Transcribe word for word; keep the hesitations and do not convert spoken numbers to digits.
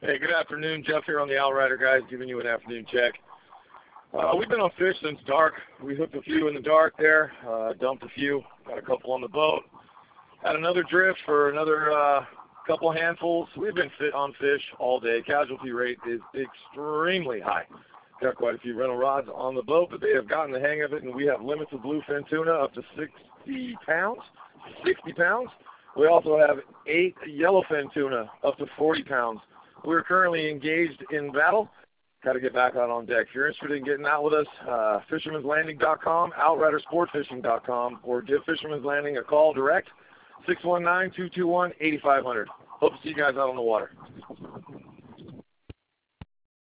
Hey, good afternoon. Jeff here on the Outrider, guys, giving you an afternoon check. Uh, we've been on fish since dark. We hooked a few in the dark there, uh, dumped a few, got a couple on the boat. Had another drift for another uh, couple handfuls. We've been fit on fish all day. Casualty rate is extremely high. Got quite a few rental rods on the boat, but they have gotten the hang of it, and we have limits of bluefin tuna up to sixty pounds. sixty pounds. We also have eight yellowfin tuna up to forty pounds. We're currently engaged in battle. Got to get back out on deck. If you're interested in getting out with us, uh, fisherman's landing dot com, outrider sport fishing dot com, or give Fisherman's Landing a call direct, six one nine, two two one, eight five zero zero. Hope to see you guys out on the water.